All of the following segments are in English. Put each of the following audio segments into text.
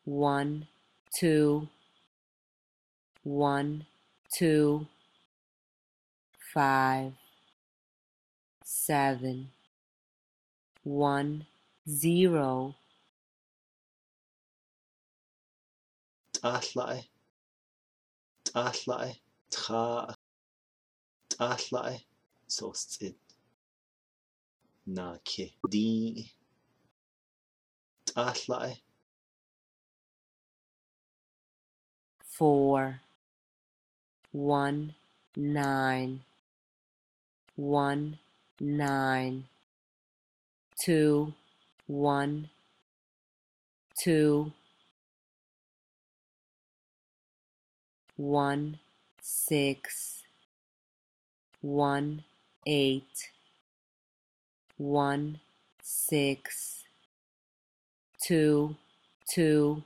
1, 2, 1, 2, 5, 7, 1, 0. T'allau, t'allau, t'cha, t'allau, sostit, na ke, di, t'allau, 4, 1, 9, 1, 9, 2, 1, 2, 1, 6, 1, 8, 1, 6, 2, 2,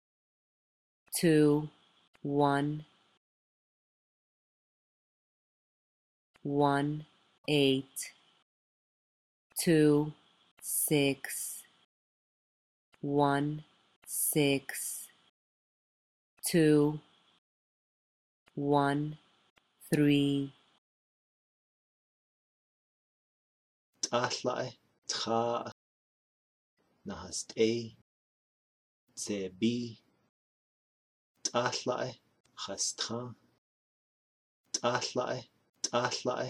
2, 1, 1, 8, 2, 6, 1, 6, 2, 1, 3, t'allau, t'cha, nahast a, tse b, t'allau, chastcha, t'allau, t'allau,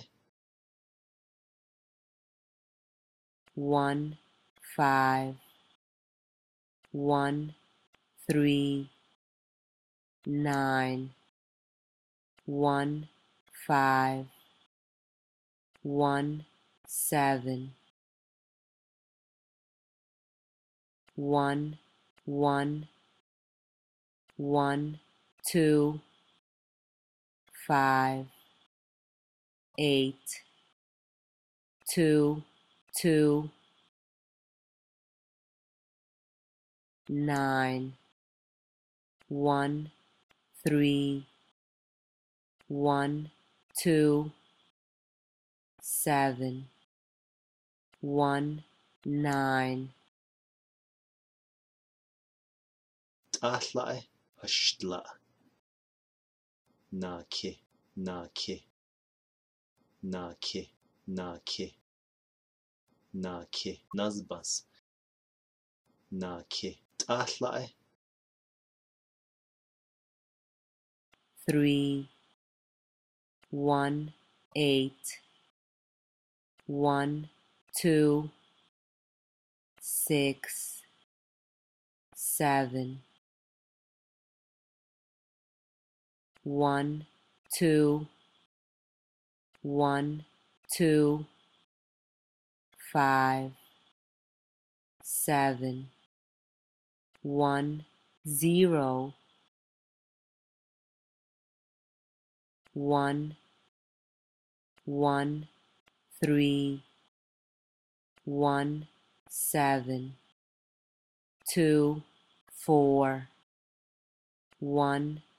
1, 5, 1, 3, 9, 1, 5, 1, 7, 1, 1, 1, 2, 5, 8, 2, 2, 9, 1, 3, 1, 2, 7, 1, 9, t'allau, hashtla, na ke, na ke, na ke, na ke, na ke, nazbas, na ke, t'allau, 3, 1, 8, 1, 2, 6, 7, 1, 2, 1, 2, 5, 7, 1, 0, 1, 1, 3, 1, 7, 2, 4, 1,